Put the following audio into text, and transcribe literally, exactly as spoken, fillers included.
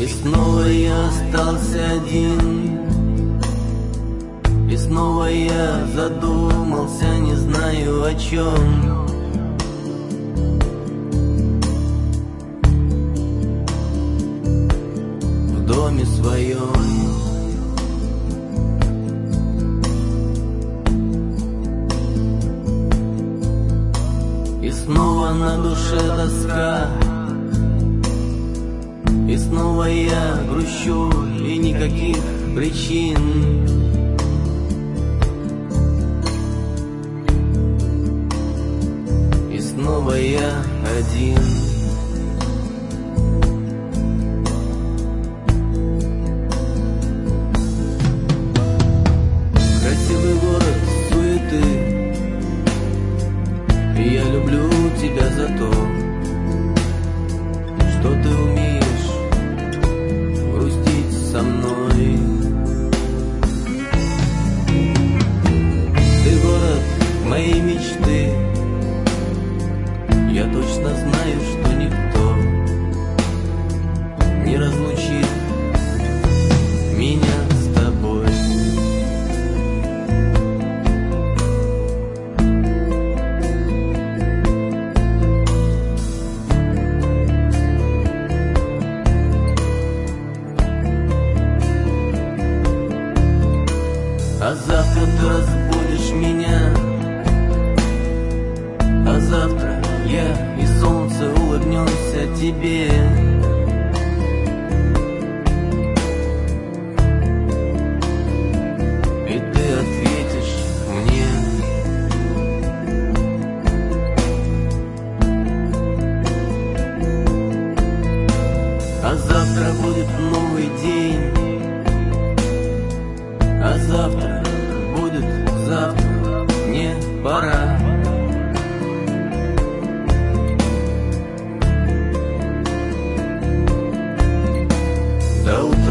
И снова я остался один, и снова я задумался, не знаю о чем. В доме своем. И снова на душе тоска, и снова я грущу, и никаких причин. И снова я один. Красивый город суеты, и я люблю тебя за то, что ты умеешь грустить со мной. Ты город моей мечты, я точно знаю, что никто не разлучит меня с тобой. А завтра ты разбудишь меня, а завтра я и солнце улыбнется тебе. И ты ответишь мне. А завтра будет новый день, а завтра будет завтра, мне пора. До утра.